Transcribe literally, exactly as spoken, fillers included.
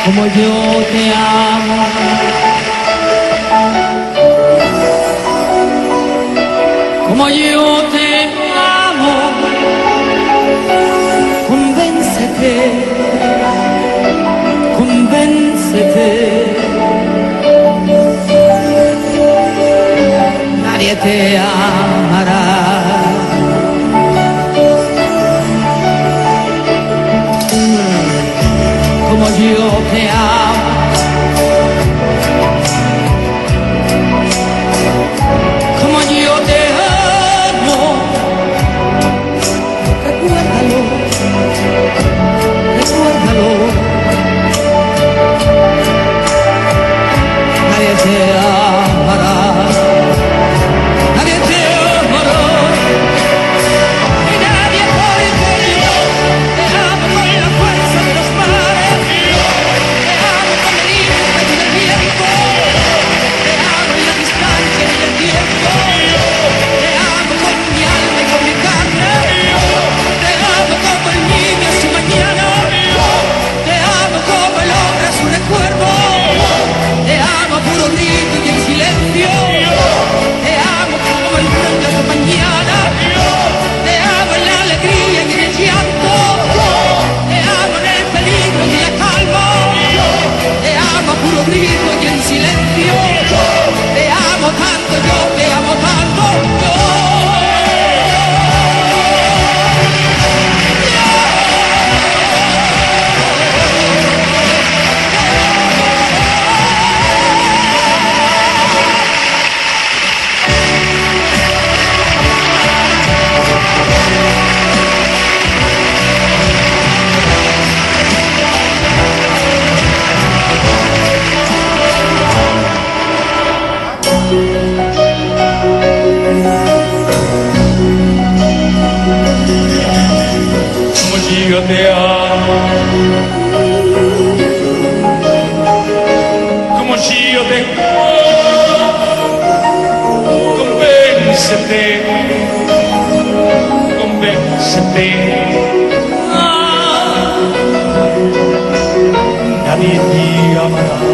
como yo te amo. Como yo te amo, convéncete, convéncete. Nadie te amará como yo te amo. Como yo te amo. Recuérdalo, recuérdalo. Nadie te amará. Nadie te amará. Y nadie puede que yo te amo con la fuerza de los mares. Te amo con el ímpetu del viento. Te amo en la distancia y el tiempo. Te amo con mi alma y con mi carne. Te amo como el niño su mañana. Te amo como el hombre su recuerdo. Te amo a puro grito y en silencio. Te amo como el brillo de mañana. Te amo en la alegría y en el llanto. Te amo en el peligro y la calma. Te amo a puro grito y en silencio. Te amo tanto, yo te amo tanto. Yo. Como yo te amo, como yo te amo, convéncete, convéncete. Ah, nadie te amará.